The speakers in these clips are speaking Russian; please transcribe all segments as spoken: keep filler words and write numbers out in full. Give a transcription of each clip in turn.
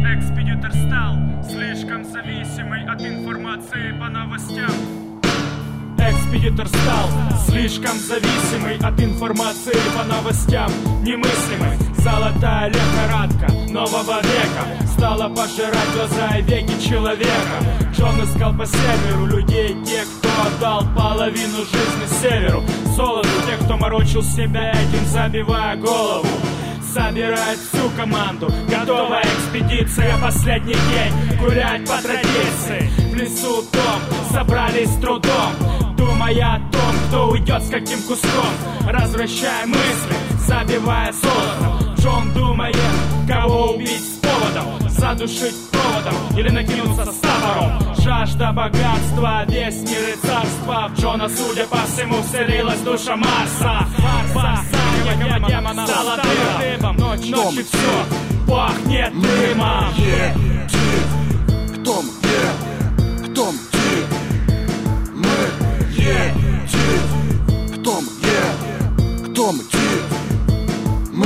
Экспедитор стал слишком зависимый от информации по новостям. Экспедитор стал слишком зависимый от информации по новостям. Немыслимой золотая лихорадка нового века стала пожирать глаза и веки человека. Джон искал по северу людей, тех, кто отдал половину жизни северу. Золоту тех, кто морочил себя этим, забивая голову. Собирает всю команду, готовая экспедиция, последний день гулять по традиции. В лесу дом собрались с трудом, думая о том, кто уйдет с каким куском. Развращая мысли, забивая золотом, Джон думает, кого убить с поводом, задушить проводом или накинуться с топором. Жажда богатства, весь мир и царство. В Джона, судя по всему, вселилась душа Марса. Восстание демона стало дымом. Ночь, ночью все пахнет дымом. Кто мы? Кто мы? Мы едем. Кто мы? Кто мы? Мы.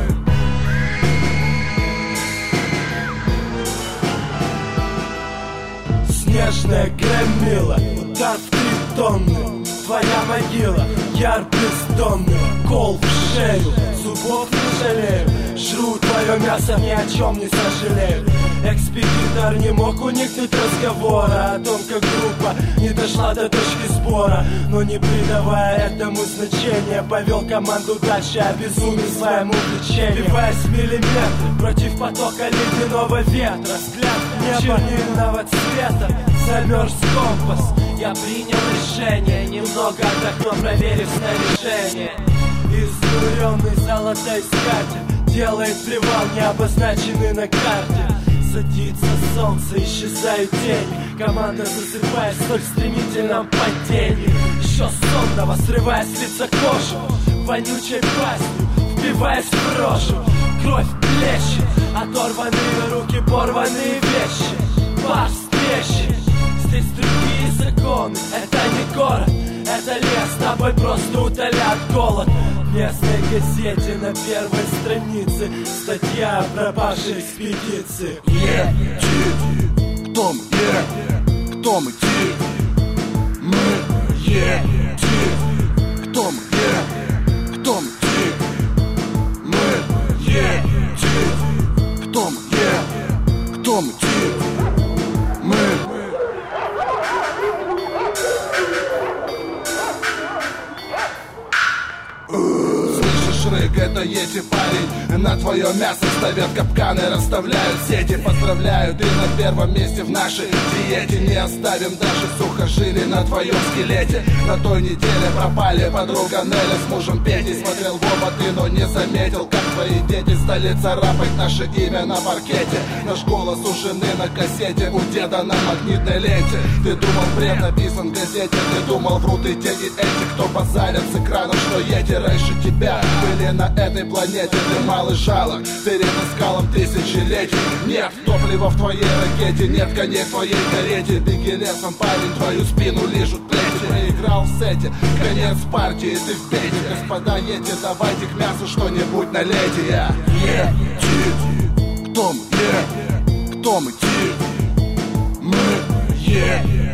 Снежная громила, удар в три тонны. Твоя могила, яр бездонный. Кол в шею, зубов не жалею. Жру твое мясо, ни о чем не сожалею. Экспедитор не мог уникнуть разговора о том, как группа не дошла до точки сбора. Но не придавая этому значения, повел команду дальше, обезумев своему увлечению. Вбиваясь в миллиметры против потока ледяного ветра, взгляд в небо чернильного цвета, замерз компас. Я принял решение, немного отдохну, проверив снаряжение. Изнуренный золотоискатель делает привал, не обозначенный на карте. Садится солнце, исчезают тени. Команда засыпает в столь стремительном падении. Еще сонного, срывая с лица кожу, вонючей пастью впиваясь в рожу. Кровь плещет, оторванные руки, порванные вещи. Пар встречи, здесь другие законы. Это не город, это лес, с тобой просто утолят голод. В местной газете на первой странице статья о пропавшей экспедиции. Едем. Кто мы? Е. Кто мы? Ти. Мы едем. Кто мы? Е. Кто мы? Ти. Мы едем. Кто мы? Е. Кто мы? Ти. Мы. Шрек, это Йети, парень. На твое мясо ставят капканы, расставляют сети. Поздравляю, ты на первом месте в нашей диете. Не оставим даже сухожилий на твоем скелете. На той неделе пропали подруга Неля с мужем Петей. Смотрел в оба ты, но не заметил, как твои дети стали царапать наше имя на паркете. Наш голос у жены на кассете, у деда на магнитной ленте. Ты думал, бред написан в газете. Ты думал, врут и те, и эти, кто базарят с экранов, что Йети раньше тебя были на этой планете. Ты малый жалок перед скалом тысячелетий. Нет топлива в твоей ракете, нет коней в твоей карете. Беги лесом, парень, твою спину лижут плети. Проиграл в сете, конец партии, ты в беде. Господа Йети, давайте к мясу что-нибудь налейте. Я Йети. Кто мы? Е. Кто мы? Ти. Мы едем.